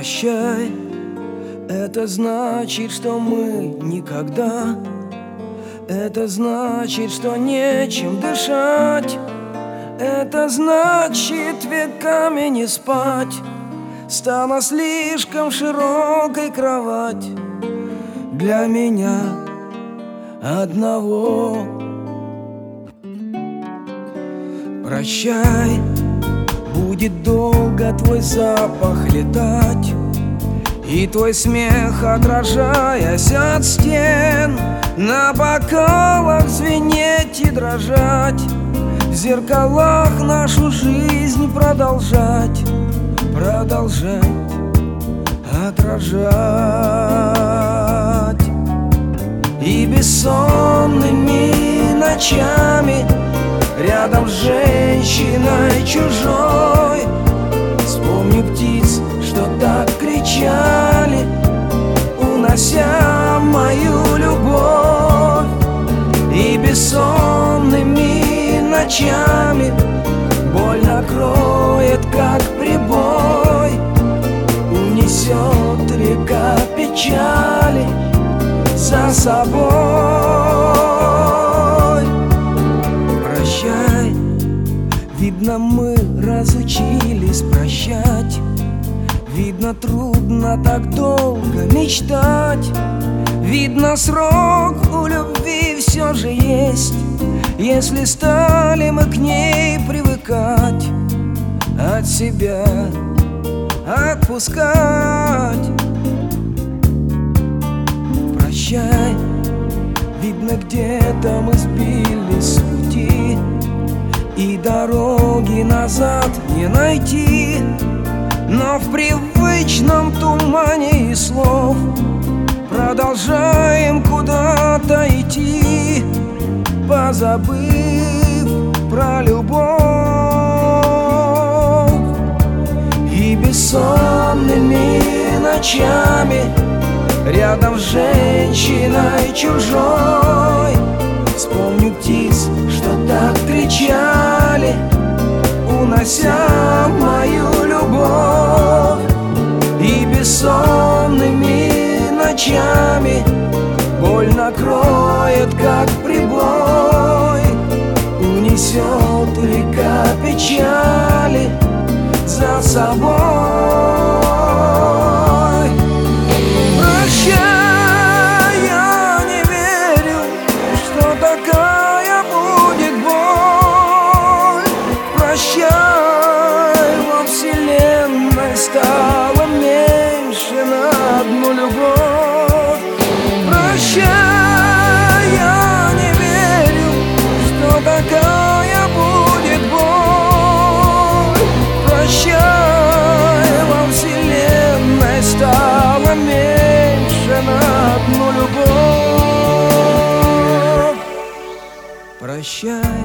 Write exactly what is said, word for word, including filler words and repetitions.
Прощай, это значит, что мы никогда. Это значит, что нечем дышать. Это значит, веками не спать. Стала слишком широкой кровать для меня одного. Прощай, будет долго твой запах летать, и твой смех, отражаясь от стен, на бокалах звенеть и дрожать, в зеркалах нашу жизнь продолжать, продолжать отражать. И бессонными ночами рядом с женщиной чужой вспомню птиц, что так кричали, унося мою любовь. И бессонными ночами боль накроет, как прибой, унесет река печали за собой. Прощай, видно, мы разучились прощать. Видно, трудно так долго мечтать. Видно, срок у любви все же есть, если стали мы к ней привыкать, от себя отпускать. Прощай, видно, где-то мы сбились с пути, и дороги назад не найти. Но в привычном тумане и слов продолжаем куда-то идти, позабыв про любовь. И бессонными ночами рядом с женщиной чужой вспомню птиц, что так кричали, унося мою любовь. И бессонными ночами боль накроет, как прибой, унесет река печали за собой. Прощай, я не верю, что такая будет боль. Прощай, во вселенной стало меньше на одну любовь. Прощай, я не верю, что такая будет боль. Прощай, во вселенной стало меньше на одну любовь. Прощай.